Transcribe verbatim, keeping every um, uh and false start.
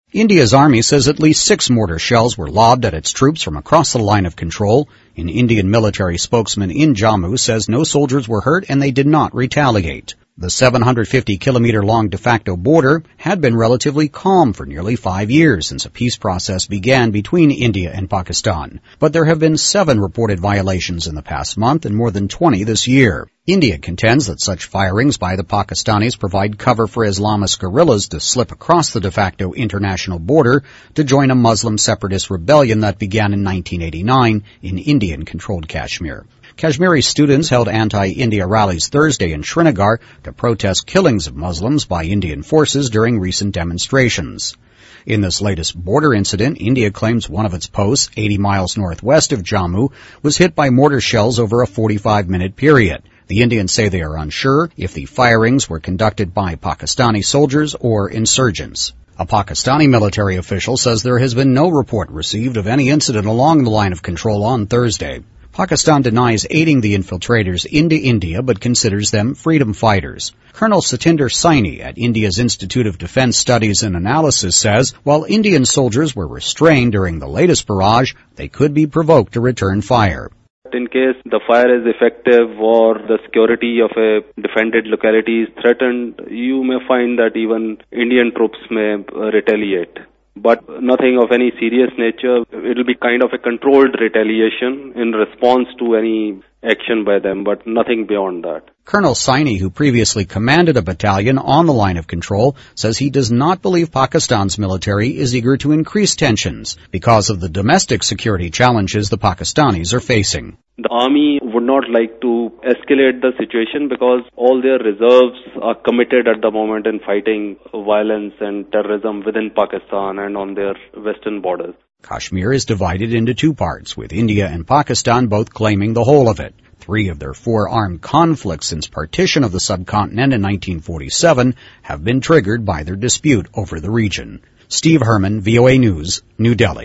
India's army says at least six mortar shells were lobbed at its troops from across the line of control. An Indian military spokesman in Jammu says no soldiers were hurt and they did not retaliate. The seven hundred fifty kilometer long de facto border had been relatively calm for nearly five years since a peace process began between India and Pakistan. But there have been seven reported violations in the past month and more than twenty this year. India contends that such firings by the Pakistanis provide cover for Islamist guerrillas to slip across the de facto international border to join a Muslim separatist rebellion that began in nineteen eighty-nine in Indian-controlled Kashmir. Kashmiri students held anti-India rallies Thursday in Srinagar to protest killings of Muslims by Indian forces during recent demonstrations. In this latest border incident, India claims one of its posts, eighty miles northwest of Jammu, was hit by mortar shells over a forty-five minute period. The Indians say they are unsure if the firings were conducted by Pakistani soldiers or insurgents. A Pakistani military official says there has been no report received of any incident along the line of control on Thursday. Pakistan denies aiding the infiltrators into India but considers them freedom fighters. Colonel Satinder Saini at India's Institute of Defense Studies and Analysis says while Indian soldiers were restrained during the latest barrage, they could be provoked to return fire. In case the fire is effective or the security of a defended locality is threatened, you may find that even Indian troops may retaliate. But nothing of any serious nature. It will be kind of a controlled retaliation in response to any action by them, but nothing beyond that. Colonel Saini, who previously commanded a battalion on the line of control, says he does not believe Pakistan's military is eager to increase tensions because of the domestic security challenges the Pakistanis are facing. The army would not like to escalate the situation because all their reserves are committed at the moment in fighting violence and terrorism within Pakistan and on their western borders. Kashmir is divided into two parts, with India and Pakistan both claiming the whole of it. Three of their four armed conflicts since partition of the subcontinent in nineteen forty-seven have been triggered by their dispute over the region. Steve Herman, V O A News, New Delhi.